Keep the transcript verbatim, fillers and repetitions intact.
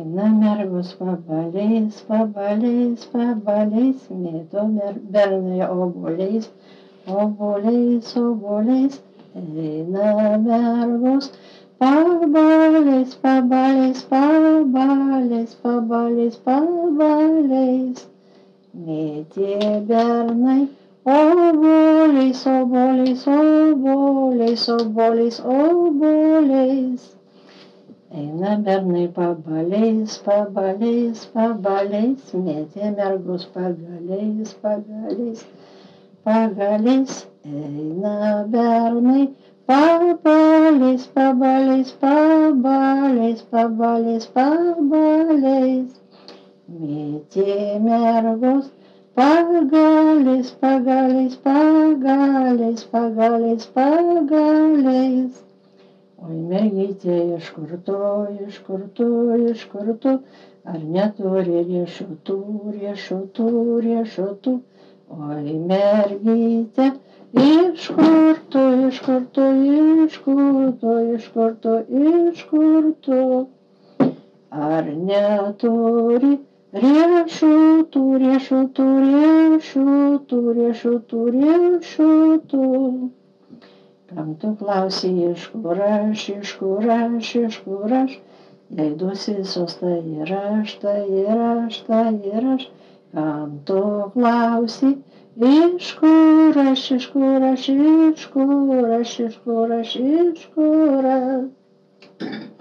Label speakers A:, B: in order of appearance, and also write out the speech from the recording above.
A: Eina mergos pabaliais, pabaliais, pabaliais, mėto mer- bernai obuoliais, obuoliais, obuoliais. Eina mergos pabaliais, pabaliais, pabaliais, pabaliais, pabaliais. Mėtė bernai obuoliais, obuoliais, obuoliais, obuoliais, obuoliais. Eina bernai pabaliais, pabaliais, pabaliais, mėtė mergos pagaliais, pagaliais, pagaliais. Eina bernai pabaliais, pabaliais, pabaliais, pabaliais, pabaliais. Mėtė mergos pagaliais, pagaliais, pagaliais, pagaliais, pagaliais. Oi mergytė, iš kur tu, iš kur tu, iš kur tu, ar neturi riešutų, riešutų, riešutų. Oi mergytė, iš kur tu, iš kur tu, iš kur tu, iš kur tu, iš kur tu, ar neturi riešutų, riešutų, riešutų, riešutų, riešutų. Kam tu klausi, iš kur aš, iš kur aš, iš kur aš, jei duosi visos, tai ir aš, tai ir aš, tai ir aš. Kam tu klausi, iš kur aš, iš kur aš, iš kur aš, iš kur aš, iš kur aš.